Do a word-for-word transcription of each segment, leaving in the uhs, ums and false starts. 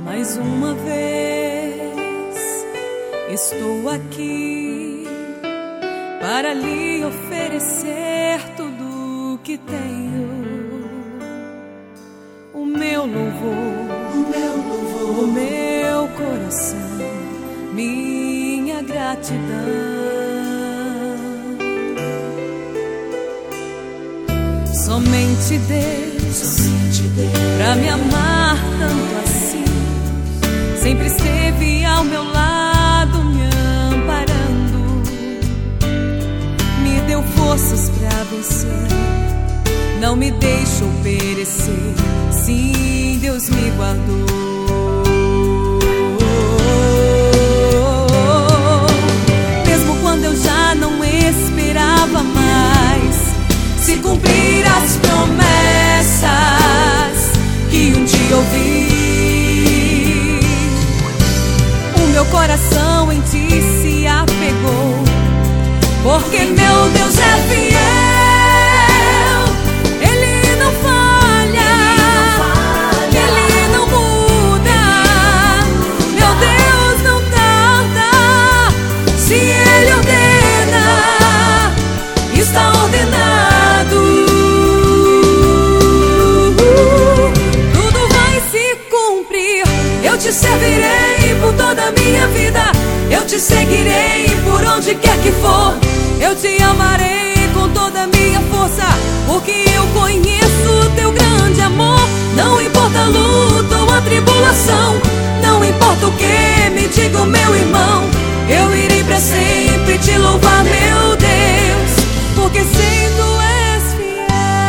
Mais uma vez estou aqui para lhe oferecer tudo que tenho. O meu louvor, o meu louvor, o meu coração, minha gratidão. Somente Deus, somente Deus, pra me amar tanto assim, sempre esteve ao meu lado, me amparando, me deu forças pra vencer, não me deixou perecer. Sim, Deus me guardou. Mesmo quando eu já não esperava mais se cumprir as promessas que um dia ouvi, o meu coração em ti se apegou, porque meu Deus é fiel. Ele não falha, Ele não muda, meu Deus não tarda. Se Ele ordena, está ordenado. Tudo vai se cumprir. Eu te servirei por toda a minha vida, eu te seguirei por onde quer que for. Eu te amarei com toda a minha força, porque eu conheço o teu grande amor. Não importa a luta ou a tribulação, não importa o que me diga o meu irmão, eu irei pra sempre te louvar, meu Deus, porque sei tu és fiel.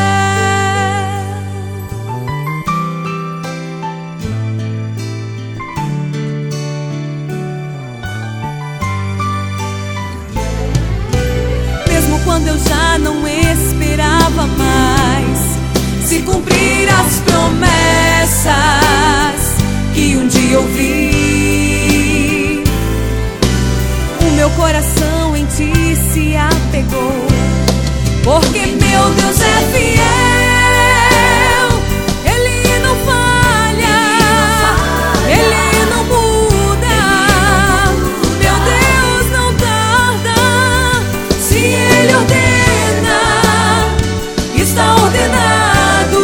Mesmo quando eu já não esperava mais se cumprir as promessas que um dia ouvi, o meu coração em ti se apegou, porque meu Deus é fiel. Ele não falha, Ele não muda, meu Deus não tarda. Se Ele ordena, está ordenado.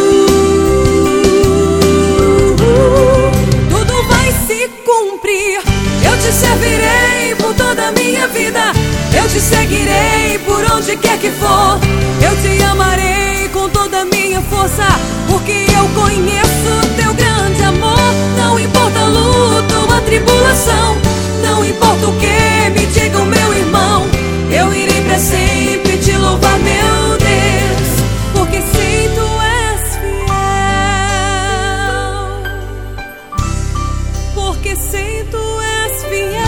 Tudo vai se cumprir. Eu te servirei por toda a minha vida, eu te seguirei por onde quer que for. Eu te amarei com toda a minha força, porque eu conheço o teu grande amor. Não importa a luta ou a tribulação, não importa o que me diga o meu irmão, eu irei pra sempre te louvar, meu Deus, porque sei tu és fiel, porque sei tu és fiel.